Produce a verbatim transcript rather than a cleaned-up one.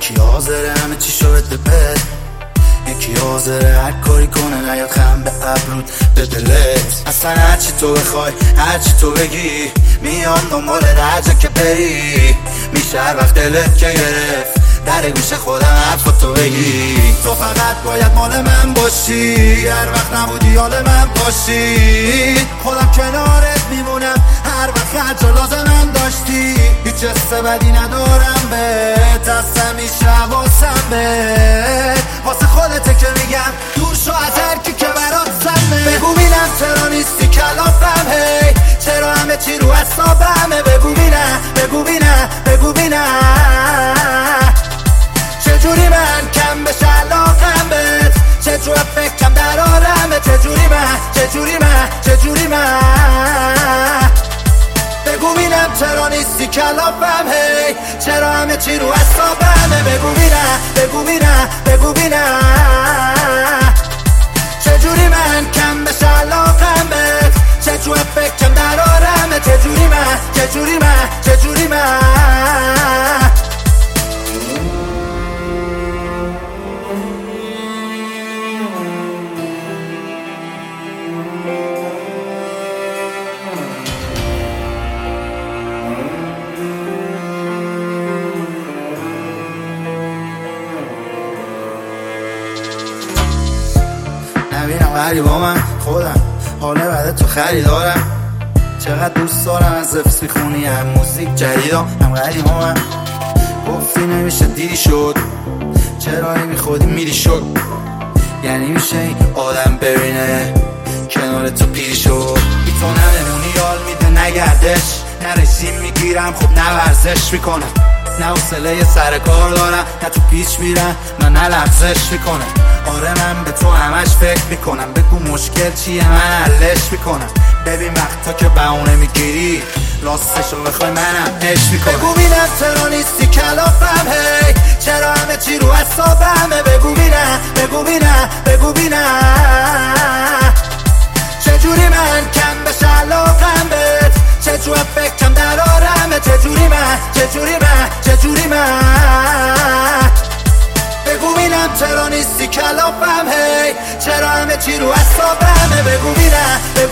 یکی حاضره همه چی شو بده بد، یکی حاضره هر کاری کنه نیاد خم به ابرود به دلت. اصلا هرچی تو بخوای هرچی تو بگی میام دنبال هر جا که بری. میشه هر وقت دلت که گرفت در گوش خودم حرف تو بگی. تو فقط باید مال من باشی، هر وقت نبودی حال من باشی. خودم کنارت میمونم هر وقت هر جا لازمم داشتی. هیچ حس بدی ندارم بهت، از همیشه حواسم بهت. واسه خودته که میگم دور شو از هر کی که برات سمه. بگو بینم چرا نیستی کلافم، هی چرا همه چی رو حسابمه. بگو بینم بگو بینم بگو بینم چجوری من کم بشه علاقم بهت، چجوری فکرم در آرمه. چجوری من چجوری من چجوری من بگو بینم چرا نیستی کلافم، هی چرا همه چی رو حسابمه. بگو بینم بگو بینم بگو بینم چجوری من کم بشه علاقم بهت، چجوری فکرم در آرمه. چجوری من چجوری من چجوری من نبینم غریبا من خودم حاله بعد تو خریدارم. چقدر دوست دارم از زفت میخونی هم موزیک جدیدم هم غریبا من. گفتی نمیشه دیری شد چرا نمیخودی میری شد، یعنی میشه این آدم ببینه کنار تو پیری شد. بی تو نمونی یال میده نگردش، نه رژیم میگیرم خب نه ورزش میکنم، نه حوصله سر کار دارم نه تو پیچ میرم من نه لغزش میکنم. آره من به تو همش فکر میکنم، بگو مشکل چیه من حلش میکنم. ببین وقتا که بهونه میگیری راستشو بخوای منم عشق میکنم. بگو بینم چرا نیستی کلافم، هی چرا همه چی رو حسابمه. بگو بینم بگو بینم بگو بینم چجوری من کم بشه علاقم بهت، چجوری فکرم در آرمه. چجوری من چجوری من چجوری من بگو بینم چرا نیستی کلافم، هی چرا همه چی رو حسابمه. بگو بینم